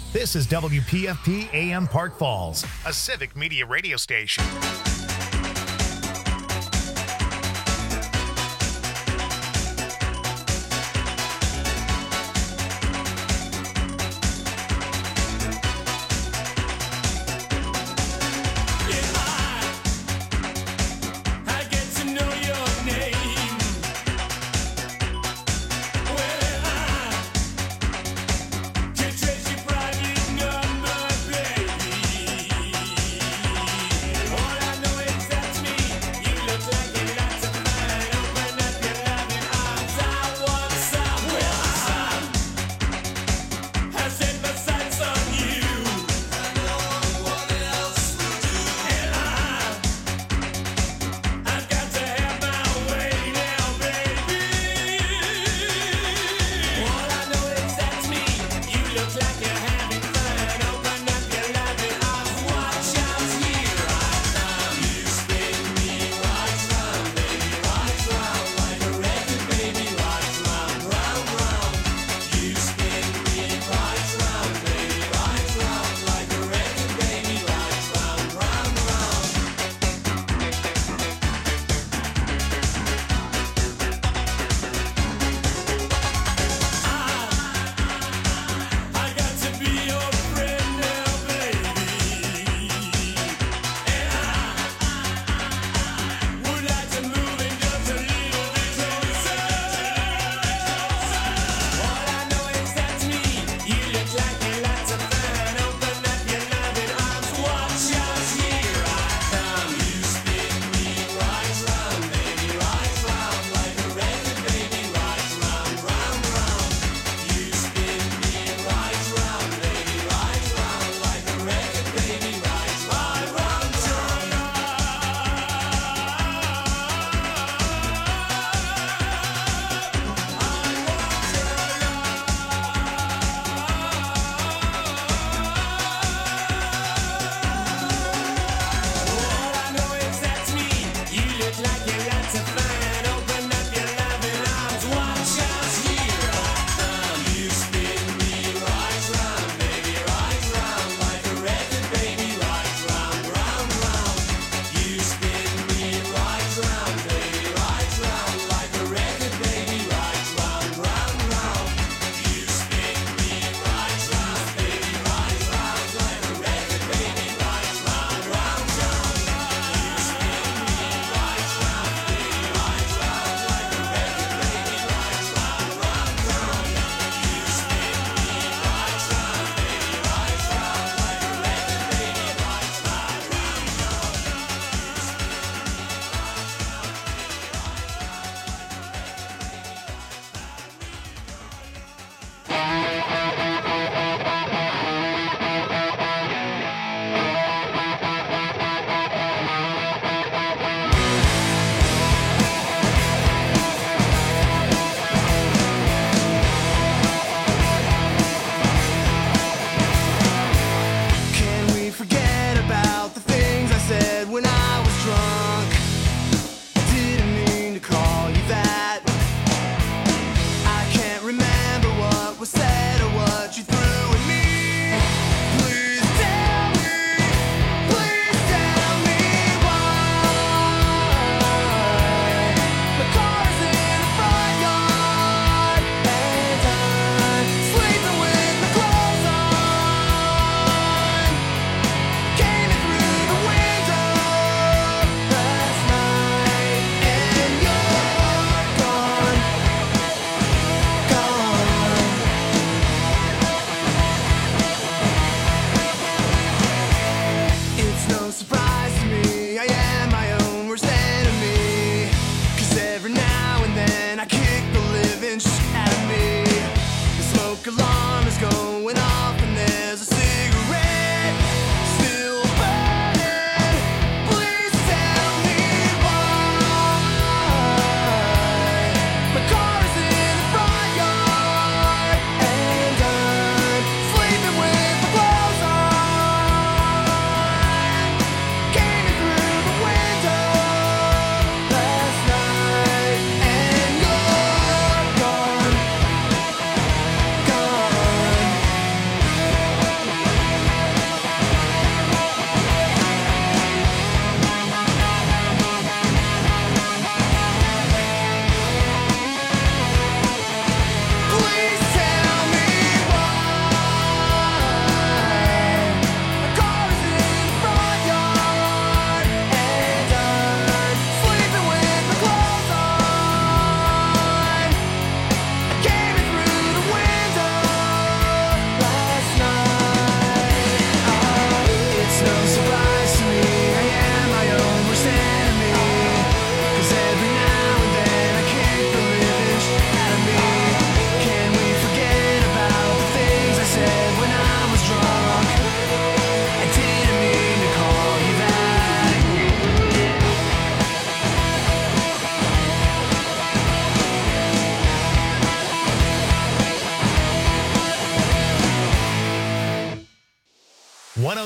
This is WPFP AM Park Falls, a civic media radio station. All I know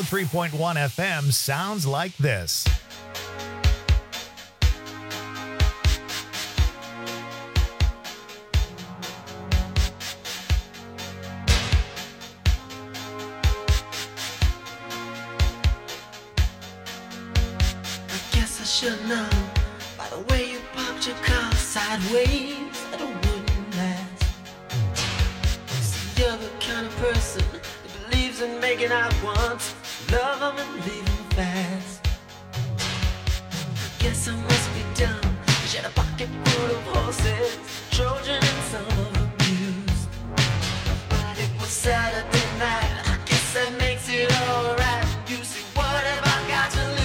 103.1 FM sounds like this. I should know by the way you popped your car sideways that it wouldn't last. See, you're the kind of person that believes in making out once, love them and leave them fast. Guess I must be dumb. She had a pocket full of horses, Trojan and some of them used. But it was Saturday night, I guess that makes it alright. You see, what have I got to lose?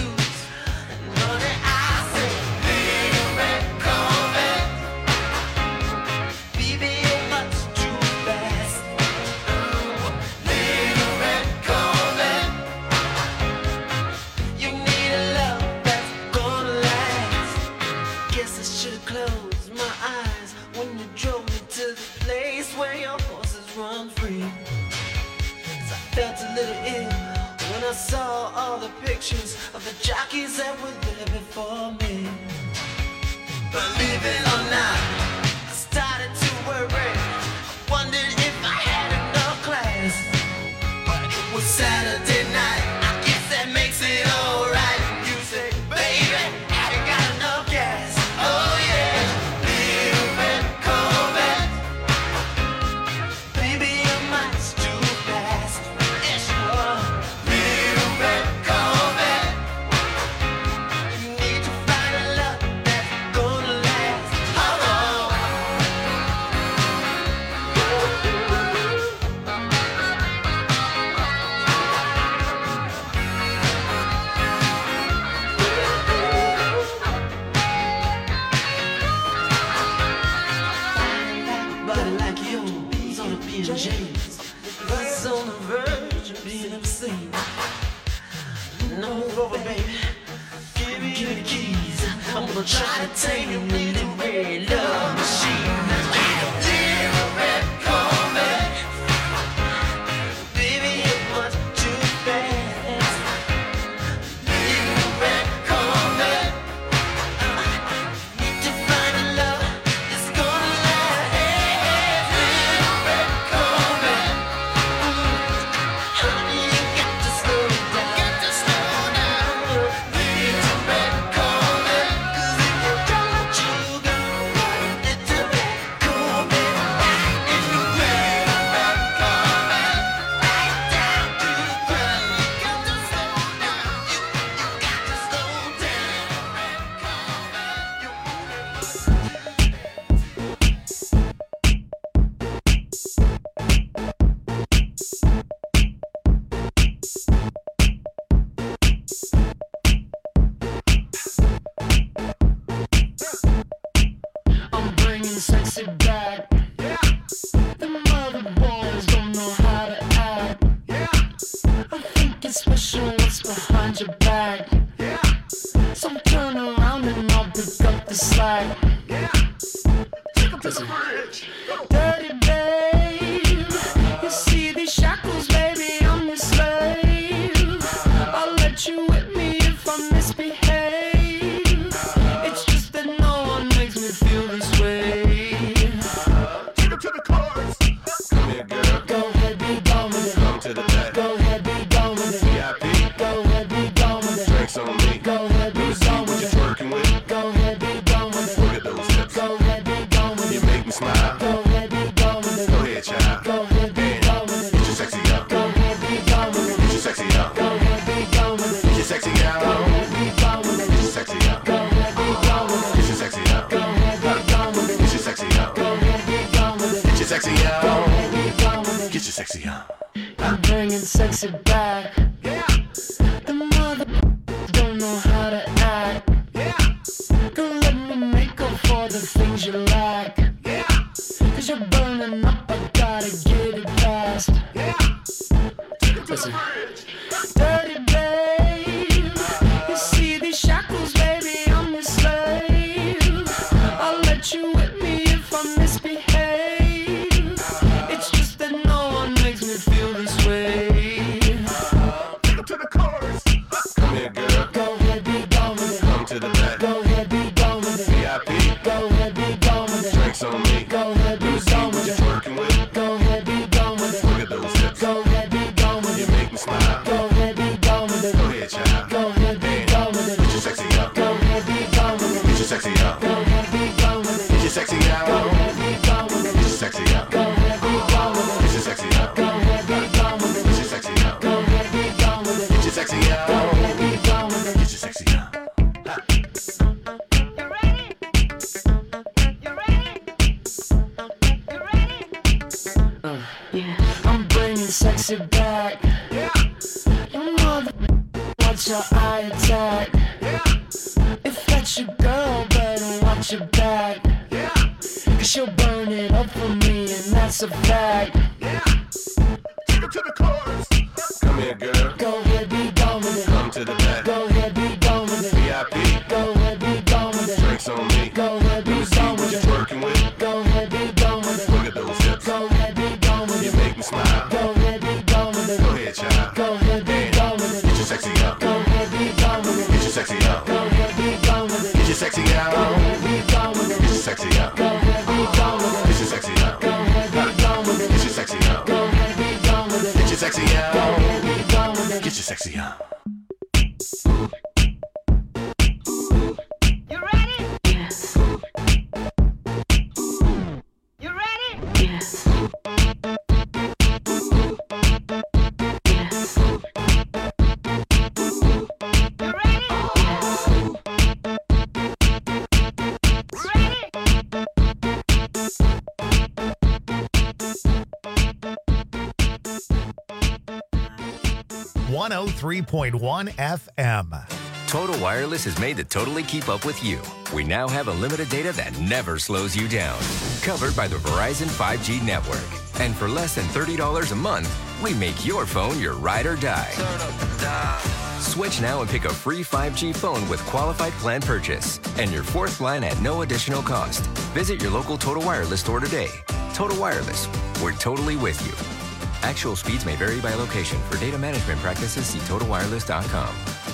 I saw all the pictures of the jockeys that were there before me. Believe it or not, I started to worry. I wondered if I had enough class. But it was Saturday night, I guess that makes it alright. You say, baby, I ain't got enough gas. Oh yeah, little red Corvette. Baby, you're much too fast. Yes, you are. He's on the verge of being obscene. No, move over, baby. Give me the keys. I'm gonna try to tame your bleeding red love machine. Little red Corvette. Baby, you're much too fast. Little red Corvette. Need to find a love that's gonna last. Little red Corvette. Honey, you got to slow down. Little red Corvette. 'Cause if you don't, you go. Little red Corvette. In the little red Corvette. Right down to the ground. You got to slow down. You got to slow down. Red Corvette. You I'm bringing sexy back. The mother boys don't know how to act. I think it's special what's behind your back. So turn around and I'll pick up the slack. Listen. Dirty babe, you see these shackles, baby, I'm your slave. I'll let you whip me if I misbehave. It's just that no one makes me feel this way. Take him to the chorus. Come here, girl. Go ahead, be gone with it. Come to the back. Go ahead, be gone with it. VIP. Go ahead, be gone with it. Drinks on me. Go ahead, be Let me see gone what with you're it. twerking with. Go ahead, be gone with it. Look at those hips. Go ahead, be gone with You it. make me smile. Go ahead, be gone with it. Go ahead, child. Go ahead, be gone with Get it. your sexy up. Go ahead, be gone with it. Get your sexy up. Go ahead, be gone with it. Get your sexy up. Go ahead, be gone with it. Get your sexy up. Go ahead, be gone with it. Get your sexy up. Go ahead, be gone with it. Get your sexy up. Go ahead, be gone with it. Get your sexy Go up. ahead, be gone with it. Get your sexy up. I'm bringing sexy back. The mother don't know how to act. Don't let me make up for the things you lack. 'Cause you're burning up, I gotta get it fast. Listen. Dirty babe, you see these shackles, baby, I'm your slave. I'll let you whip me if I misbehave. It's just that no one makes me feel this way. sexy back. You mother, watch your eye attack. If that's your girl, better watch your back. Cause she'll burn it up for me, and that's a fact. Take her to the chorus. Come here, girl. Go ahead, be gone with it. Come to the back. Go ahead, be gone with it. VIP. Go ahead, be gone with it. Drinks on me. Go ahead, be Let me see gone what with you're it. working with. Go ahead, be gone with it. Look at those hips. Go ahead, be gone with You it. make me smile. Go ahead, be gone with it. Go ahead, child. Go ahead, be gone with it. Get your sexy out. Go ahead, be gone with it. Get your sexy out. Go ahead, be gone with it. Get your sexy out. Go ahead, be gone with it. Get your sexy out. Go ahead, be gone with it. Get your sexy out. Go ahead, be gone with it. Get your sexy out. Go ahead, be gone with it. Get your sexy out. Go ahead, be gone with it. Get your sexy out. You ready? Yes. You ready? Yes. Yes. You ready? Ready? 103.1 FM. Total Wireless is made to totally keep up with you. We now have unlimited data that never slows you down. Covered by the Verizon 5G network. And for less than $30 a month, we make your phone your ride or die. Switch now and pick a free 5G phone with qualified plan purchase. And your fourth line at no additional cost. Visit your local Total Wireless store today. Total Wireless, we're totally with you. Actual speeds may vary by location. For data management practices, see TotalWireless.com.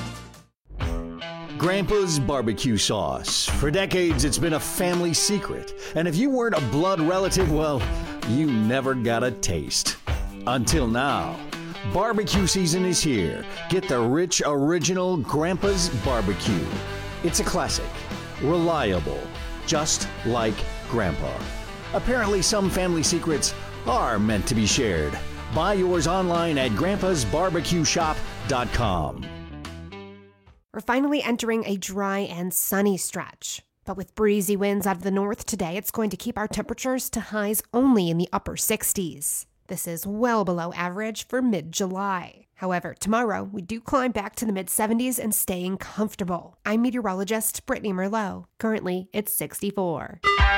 Grandpa's barbecue sauce. For decades, it's been a family secret. And if you weren't a blood relative, well, you never got a taste. Until now. Barbecue season is here. Get the rich, original Grandpa's barbecue. It's a classic. Reliable. Just like Grandpa. Apparently, some family secrets are meant to be shared. Buy yours online at grandpasbarbecueshop.com. We're finally entering a dry and sunny stretch. But with breezy winds out of the north today, it's going to keep our temperatures to highs only in the upper 60s. This is well below average for mid-July. However, tomorrow, we do climb back to the mid-70s and staying comfortable. I'm meteorologist Brittany Merlot. Currently, it's 64.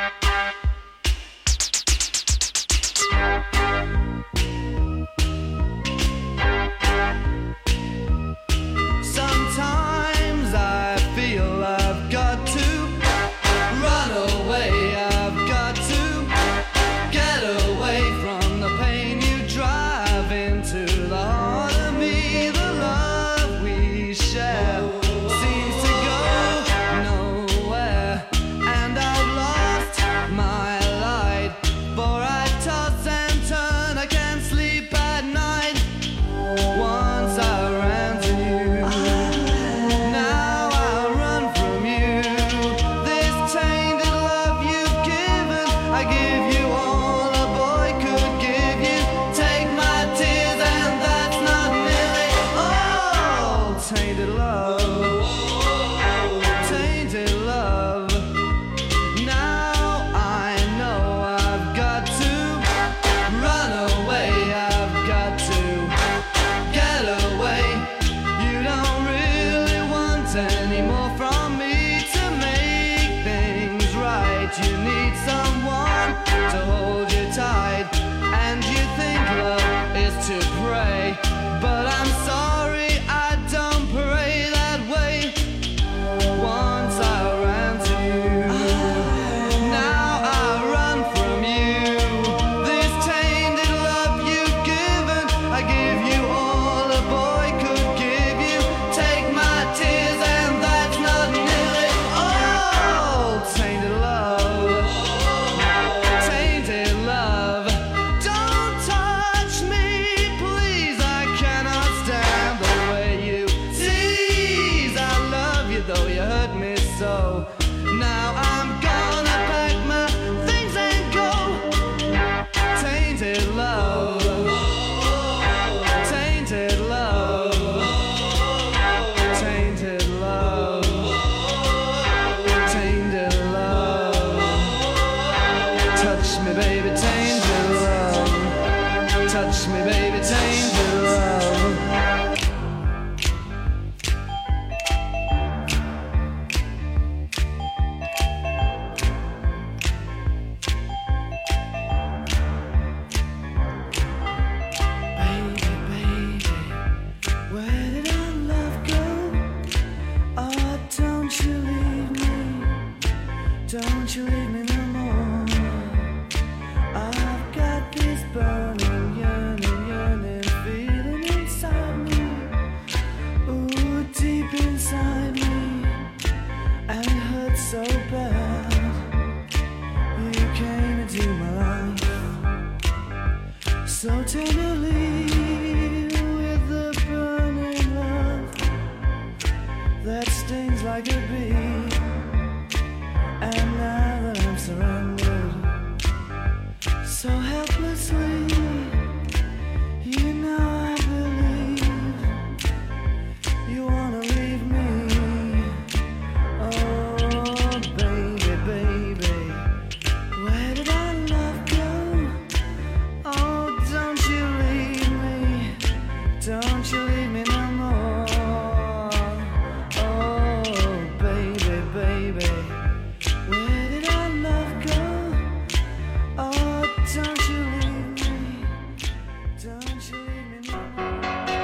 Sometimes I feel I've got to run away. I've got to get away from the pain you drive into the heart of me. The love we share seems to go nowhere, and I've lost my light. For I toss and turn, I can't sleep at night. Once I ran to you. Now I run from you. This tainted love you've given, I give you all a boy could give you. Take my tears and that's not nearly all. Tainted love, tainted love. Now I know I've got to run away. I've got to get away. You don't really want any more from me to make things right. You need someone to hold you tight, and you think love is to pray. But I'm sorry, I don't pray that way. Once I ran to you, now I run from you. This tainted love you've given, I give you all a boy could give you. Take my tears and that's not nearly all. Tainted love, tainted love. Don't touch me, please. I cannot stand the way you tease. I love you though you hurt me so. Now I'm gonna pack my things and go. Tainted love, tainted love, tainted love, tainted love. Touch me, baby, tainted love. Touch me, baby, tainted Don't you leave me, don't you leave me no more. I've got this burning, yearning feeling inside me. Ooh, deep inside me, and it hurts so bad. You came into my life so tenderly, with the burning love that stings like a bee. And now that I'm surrendered so helplessly, you know I believe you wanna leave me. Oh baby, baby, where did our love go? Oh, don't you leave me, don't you leave me no more. Oh baby, baby, where did our love go? Oh, don't you leave me, don't you leave me no more.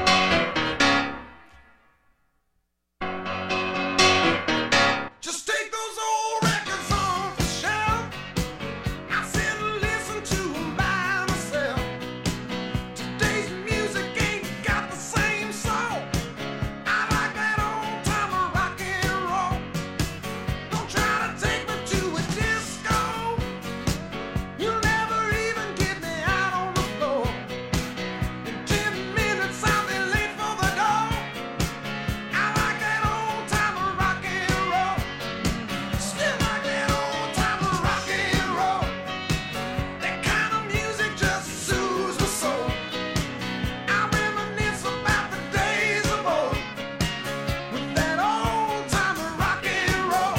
Just take those old records off the shelf. I sit and listen to 'em by myself. Today's music ain't got the same soul. I like that old time of rock and roll. Don't try to take me to a disco. You'll never even get me out on the floor. In 10 minutes I'll be late for the door. I like that old time of rock and roll. Still like that old time of rock and roll. That kind of music just soothes my soul. I reminisce about the days of old with that old time of rock and roll.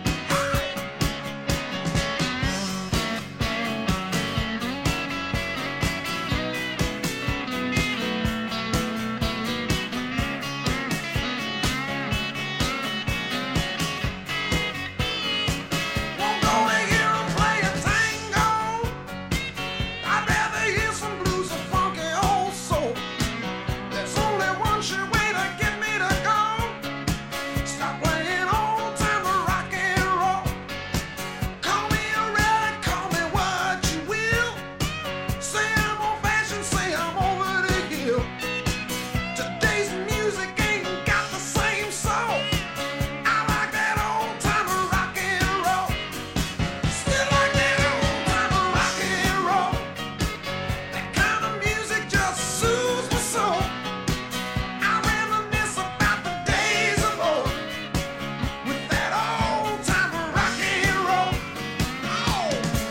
Won't go to hear 'em play a tango. I'd rather hear some blues or funky old soul. There's only one sure way to get me to go. Stop playing old time of rock and roll. Call me a relic, call me what you will. Say I'm old fashioned, say I'm over the hill. Today's music ain't got the same soul. I like that old time of rock and roll. Still like that old time of rock and roll. That kind of music just soothes my soul. I reminisce about the days of old with that old time of rock and roll. Oh.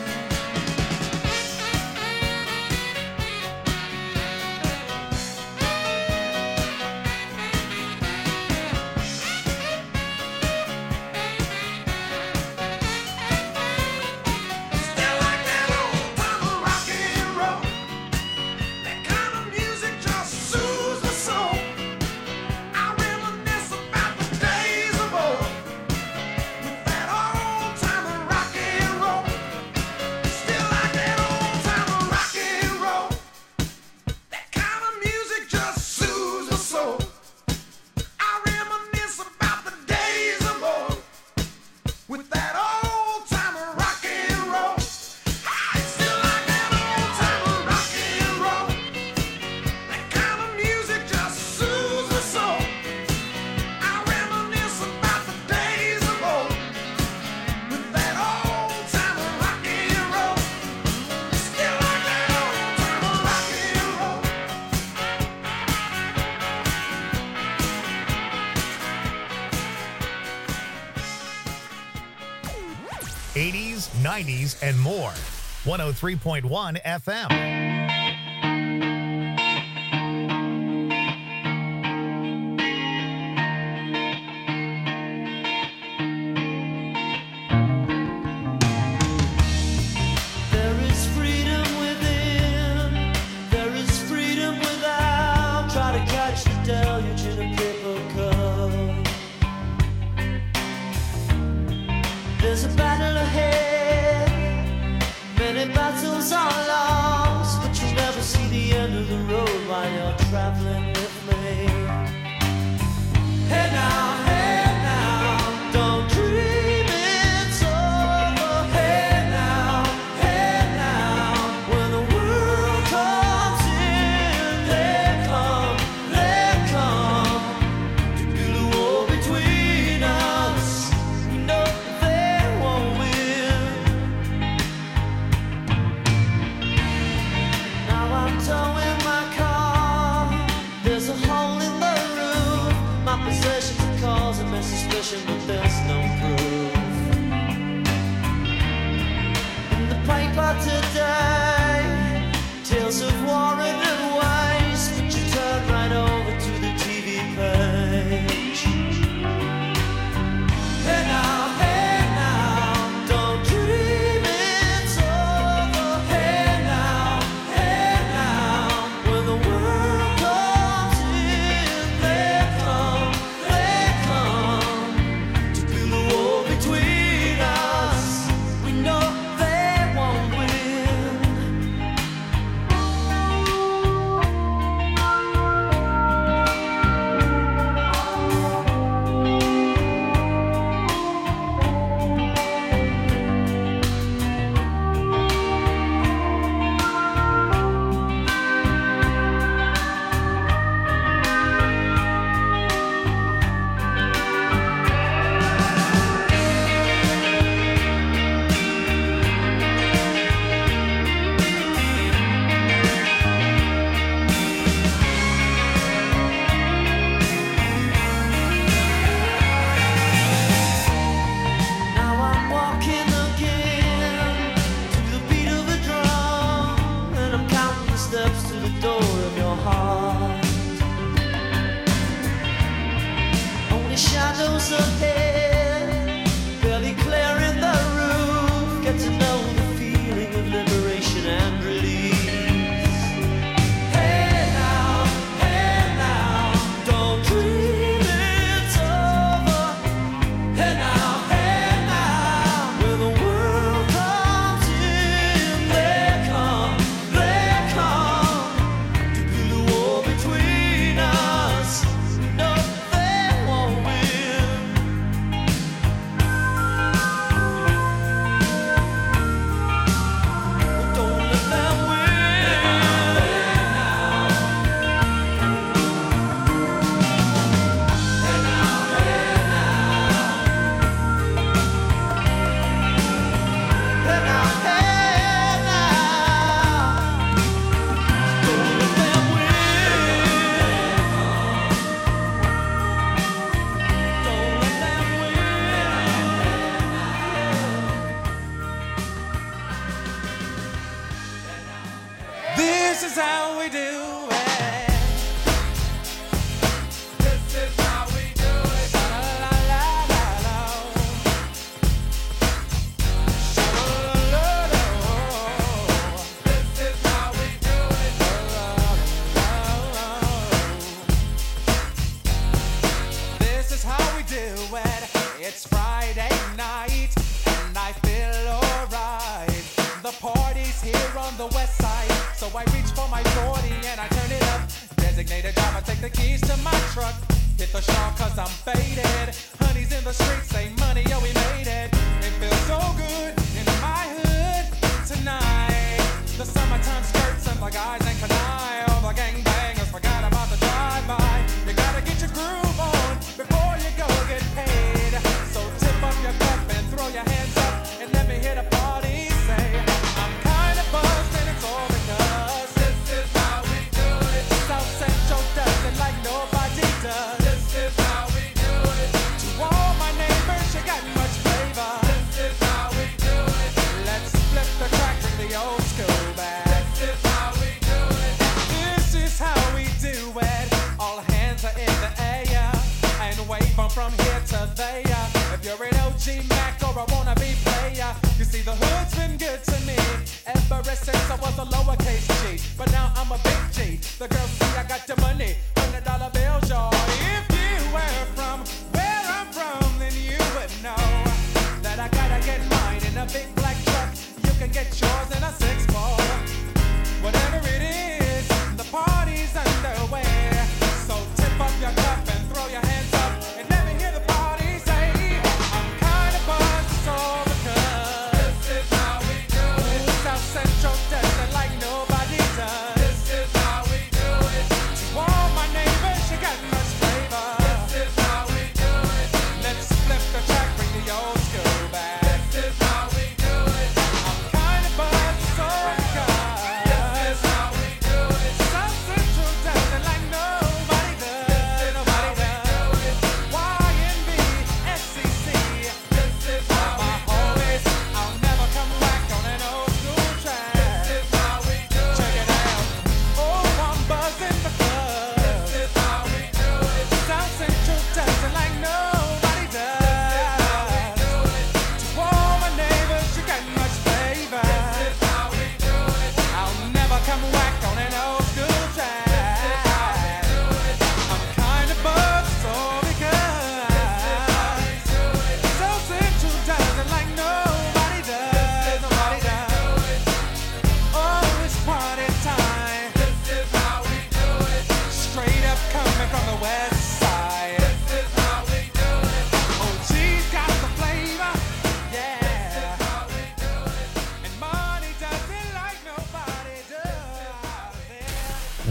Still like that old time of rock and roll. That kind of music just soothes my soul. I reminisce about the days of old with that old time of rock and roll. Still like that old time of rock and roll. That kind of music just soothes my soul. I reminisce about the days of old with that old time of rock and roll. Still like that old time of rock and roll. That kind of music just soothes my soul. I reminisce about the days of old with that old time of rock and roll. Still like that old time of rock and roll. 80s, 90s, and more. 103.1 FM. There is freedom within, there is freedom without. Try to catch the deluge in a paper cup. There's a battle ahead, many battles are lost, but you never see the end of the road while you're traveling with me. Hey now, don't but there's no proof. In the paper today, tales of war and waste, but you turn right over to the TV page. Hey now, don't dream it's over. Hey now, when the world comes in, they come to build a wall between us. We know they won't win. Now I'm walking again to the beat of a drum, and I'm counting the steps to the door of your heart. Only shadows ahead, barely clearing the roof. Get to know the feeling of liberation and release. Hey now, don't dream it's over. Hey now, when the world comes in, they come to build a wall between us. No, they won't win. Don't let them This is how we do it. This is how we do it. La la la la la. Sha la la la la. This is how we do it. La la la la. This is how we do it. It's Friday night and I feel alright. The party's here on the west side, so I reach for my 40 and I turn it up. Designated driver, take the keys to my truck. Hit the shop cause I'm faded. Honey's in the streets, say money, yo, we made it. It feels so good in my hood tonight. The summertime skirts and the guys ain't canine. All the gangbangers forgot about the drive-by. You gotta get your groove on before you go get paid. So tip up your cup and throw your hands up and let me hear the party say, I'm kinda buzzed and it's all because this is how we do it. South Central does it like nobody does. This is how we do it. To all my neighbors, you got much flavor. This is how we do it. Let's flip the crack, bring the old school back. This is how we do it. This is how we do it. All hands are in the air and wave from here to there. If you're an OG Mac or a wannabe player, you see the hood's been good to me ever since I was a lowercase G. But now I'm a big G. The girls see I got the money, $100 bills, y'all. If you were from where I'm from, then you would know that I gotta get mine in a big black truck. You can get yours in a 6-4. Whatever it is, the party's underway. So tip up your cup and throw your hands up and let me hear the party say, I'm kinda buzzed, it's all because this is how we do it. South Central does it like nobody does. This is how we do it. To all my neighbors, you got much flavor.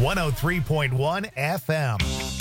103.1 FM.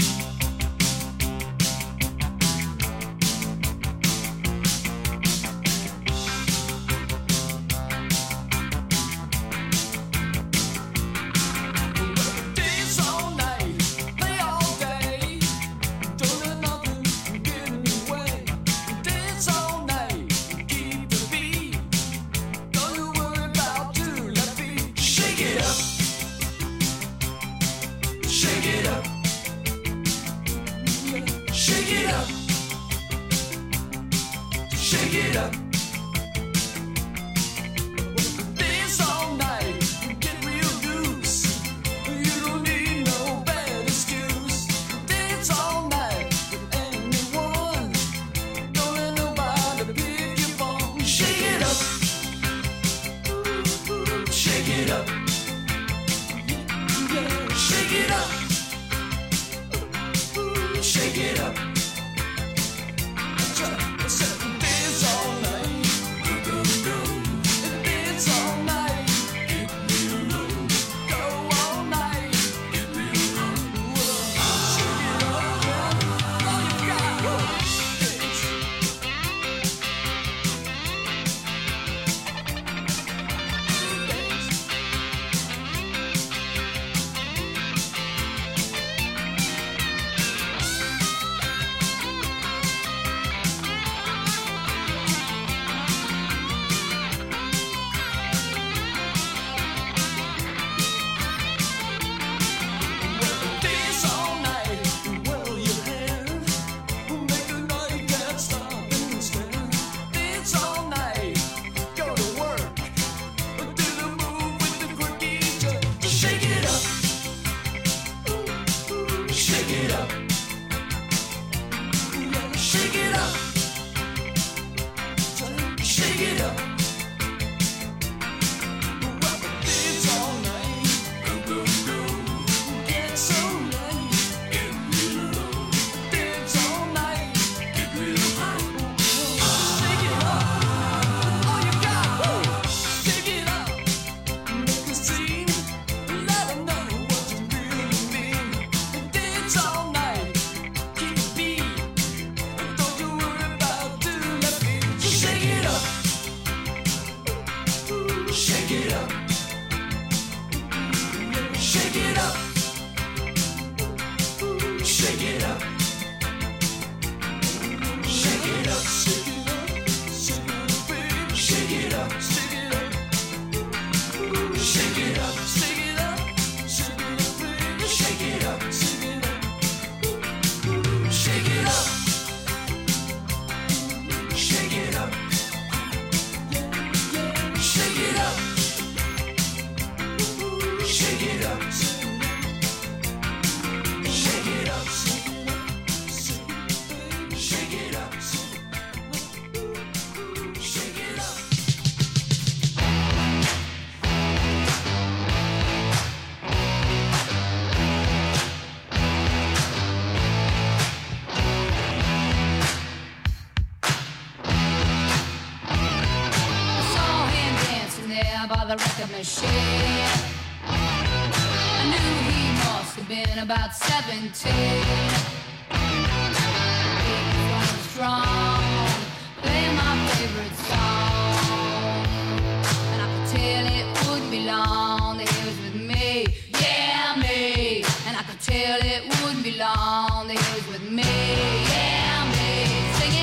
The record machine. I knew he must have been about 17. He was strong, playing my favorite song, and I could tell it wouldn't be long that he was with me, yeah me. And I could tell it wouldn't be long that he was with me, yeah me. Singing.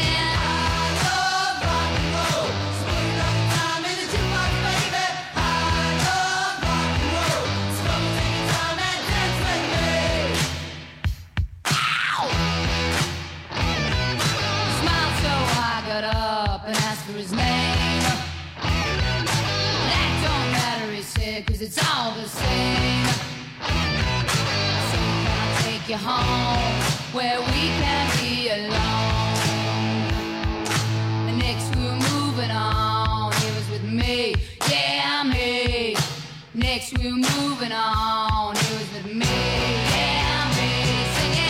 And asked for his name. That don't matter, he said, 'cause it's all the same. So can I take you home where we can be alone? And next we were moving on. He was with me, yeah me. Next we were moving on. He was with me, yeah me. Singing.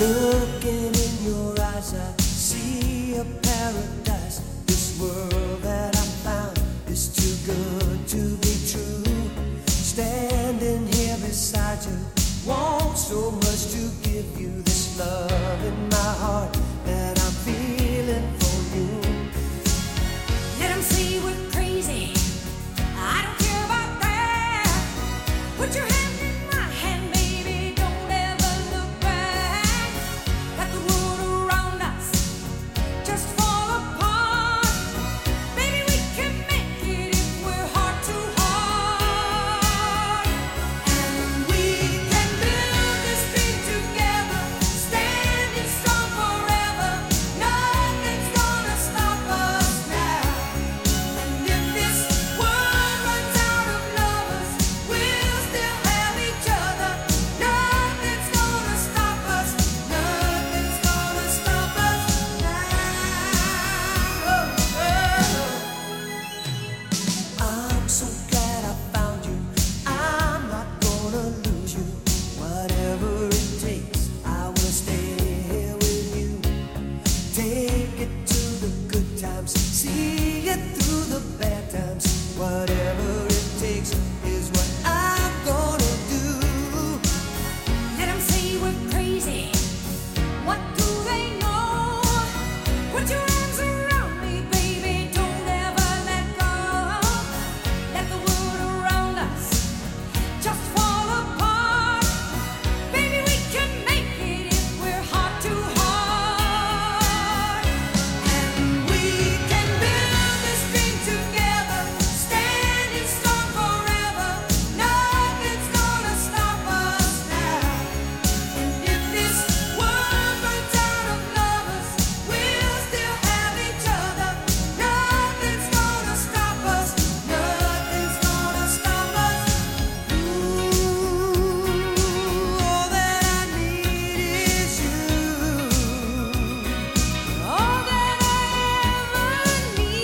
Looking in your eyes, I see a paradise. This world that I found is too good to be true. Standing here beside you, want so much to give you this love in my heart that I'm feeling for you. Let 'em say we're crazy. I don't care about that. Put your hand in my hand, baby. Don't ever look back. Let the world around us just fall apart. Baby, we can make it if we're heart to heart. And we can build this dream together, standing strong forever. Nothing's gonna stop us now. And if this world runs out of lovers, we'll still have each other. Nothing's gonna stop us. Nothing's gonna stop us now. I'm so glad I found you. I'm not gonna lose you. Whatever it takes, I will stay here with you. Take it to the good times, see it through the bad times. Whatever it takes is what I'm gonna do. Let 'em say we're crazy. What do they know? Put your arms around me, baby. Don't ever let go. Let the world around us just fall apart. Baby, we can make it if we're heart to heart. And we can build this dream together, standing strong forever. Nothing's gonna stop us now. And if this world runs out of lovers, we'll still have each other. Nothing's gonna stop us. Nothing's gonna stop us. Ooh, all that I need is you. All that I ever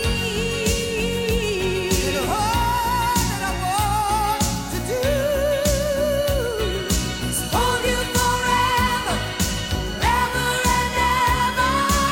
need. And all that I want to do is hold you forever, forever and ever.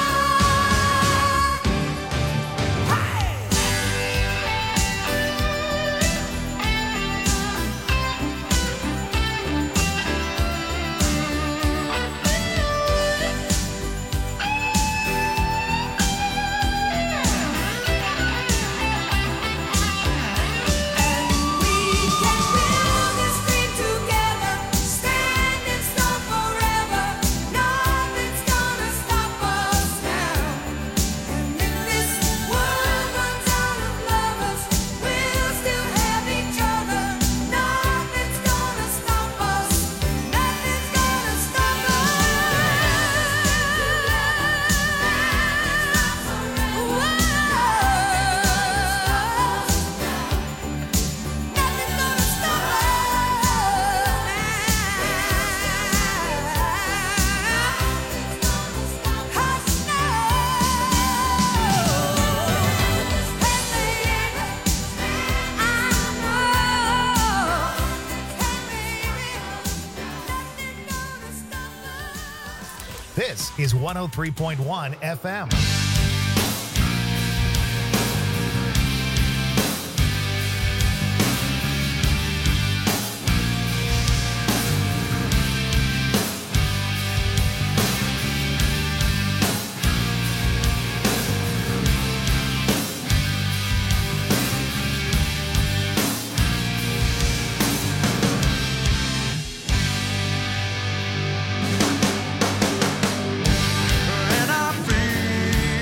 And we can build this dream together, standing strong forever. Nothing's gonna stop us now. And if this world runs out of lovers, we'll still have each other. Nothing's gonna stop us. Nothing's gonna stop This is 103.1 FM. And I feel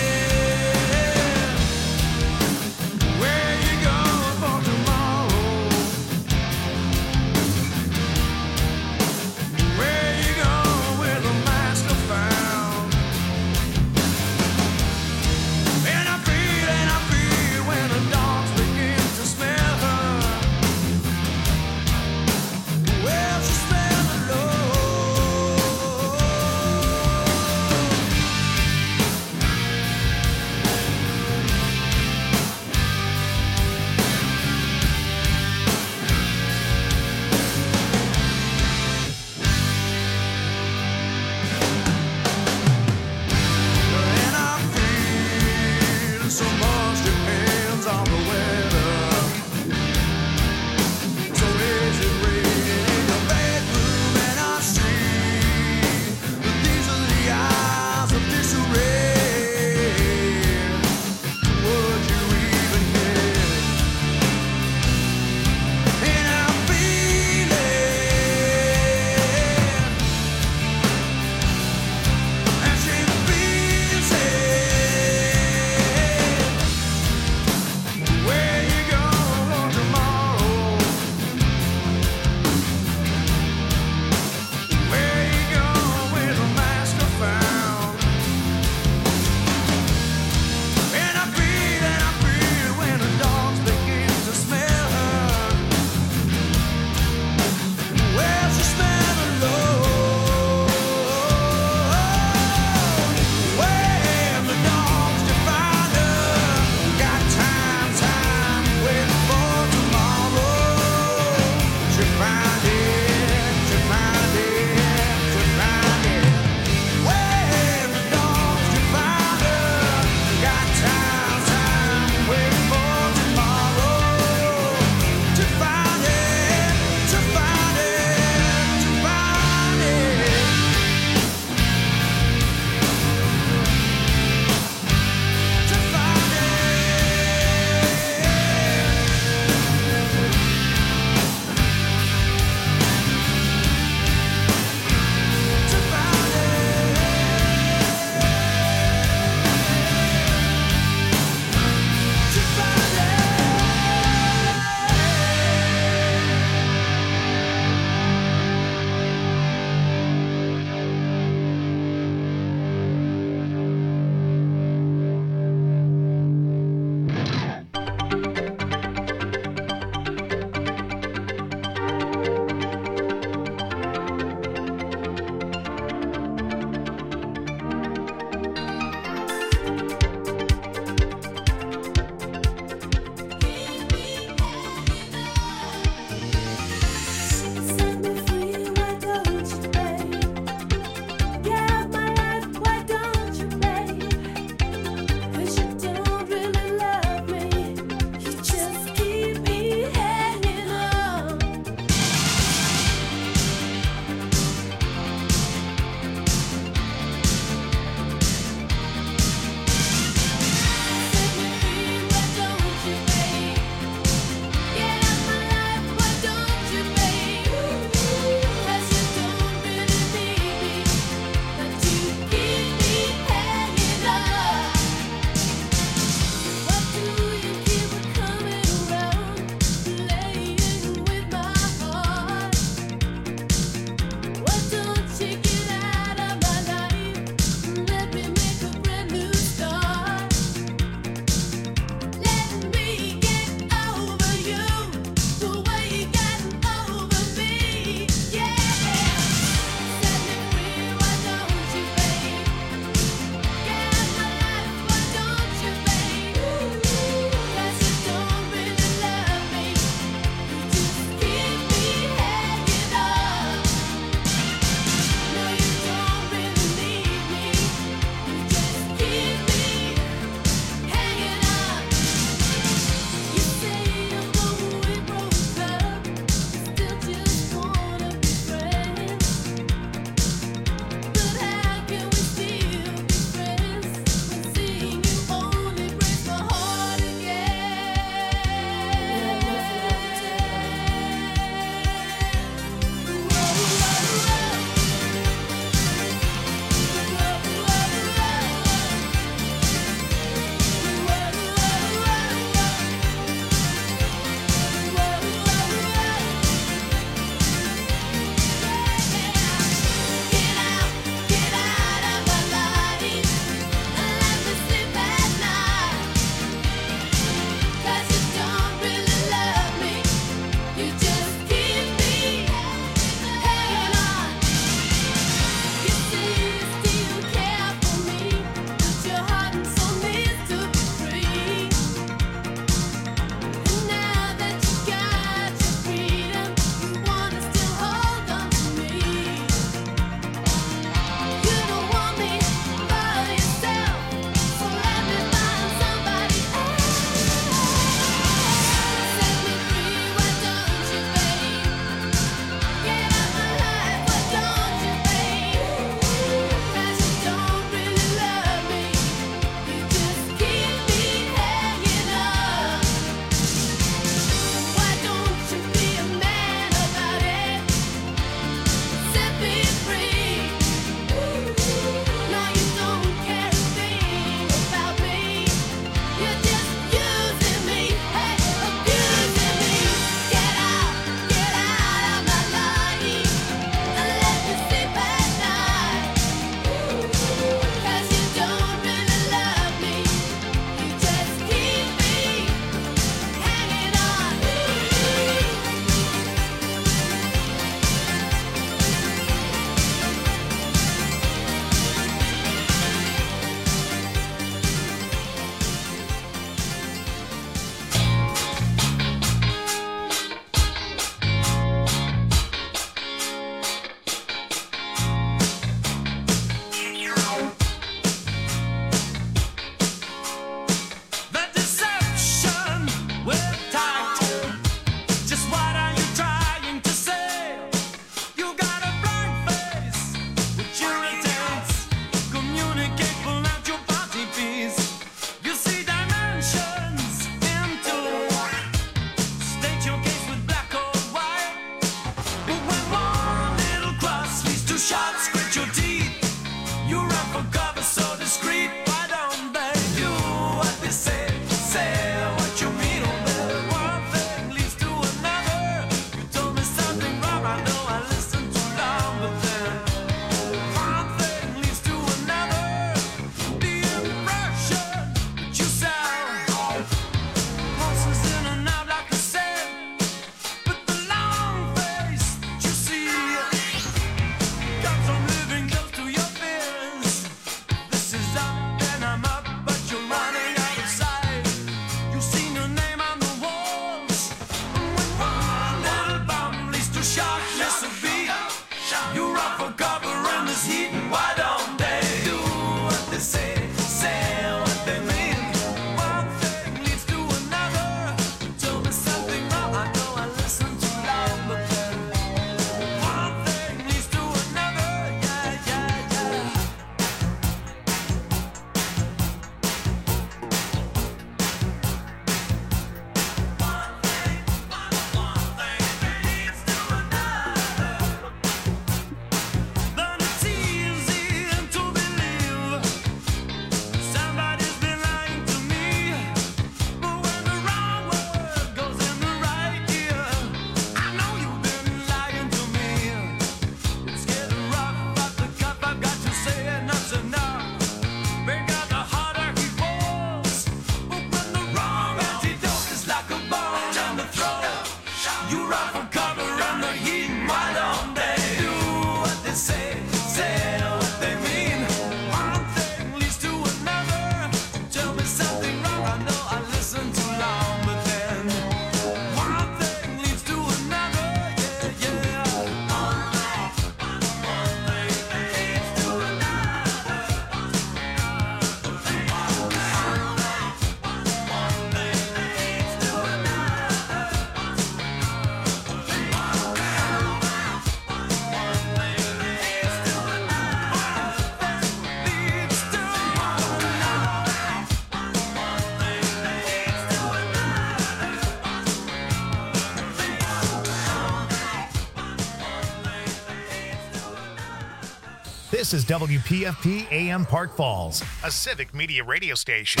This is WPFP AM Park Falls, a civic media radio station.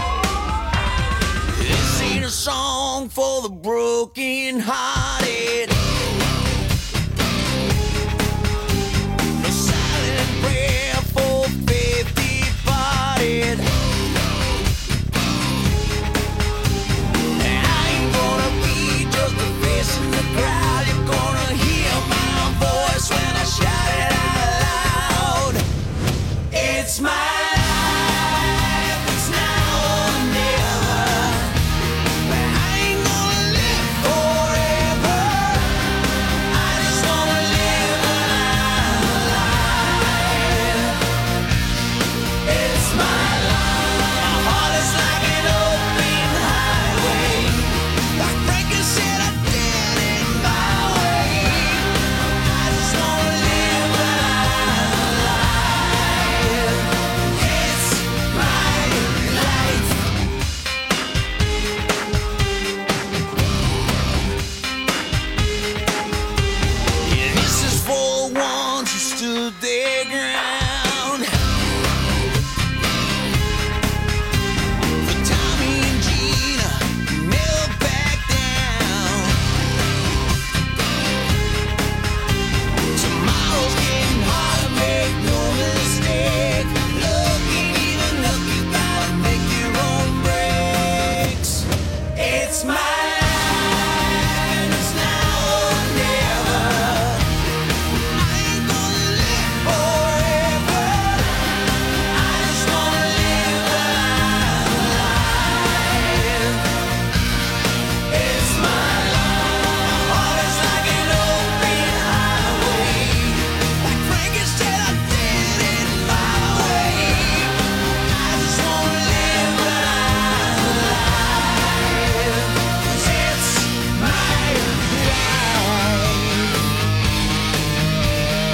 This ain't a song for the broken-hearted.